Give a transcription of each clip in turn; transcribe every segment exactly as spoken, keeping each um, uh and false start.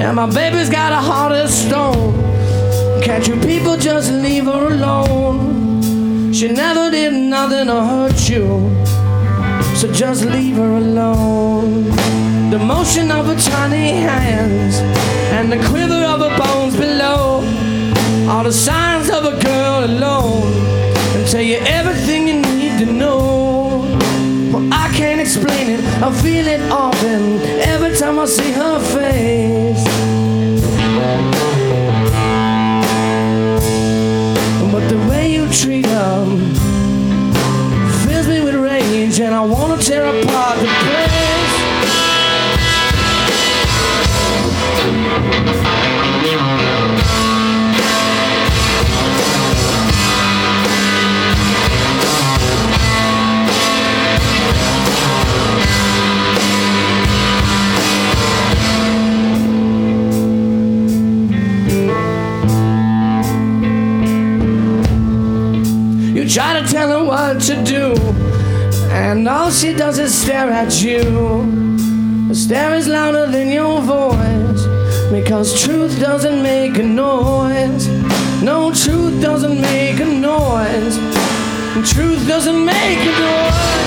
And my baby's got a heart of stone. Can't you people just leave her alone? She never did nothing to hurt you, so just leave her alone. The motion of her tiny hands and the quiver of her bones below are the signs of a girl alone, and tell you everything you need to know. Well, I can't explain it, I feel it often every time I see her face. But the way you treat her fills me with rage, and I wanna tear apart the place. You try to tell her what to do, and all she does is stare at you. The stare is louder than your voice, because truth doesn't make a noise. No, truth doesn't make a noise. Truth doesn't make a noise.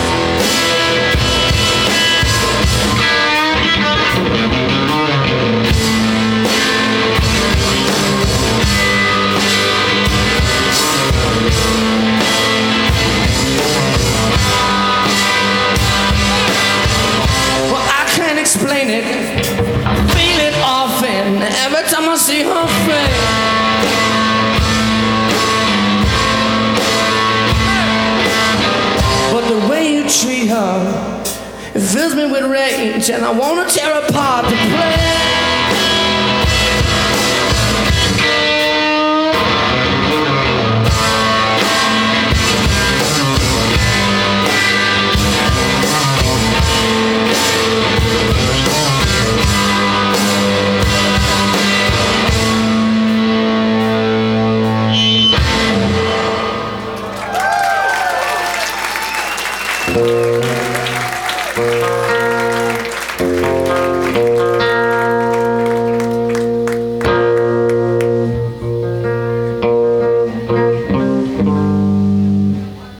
Explain it, I feel it often every time I see her face. But the way you treat her, it fills me with rage, and I wanna tear apart the place.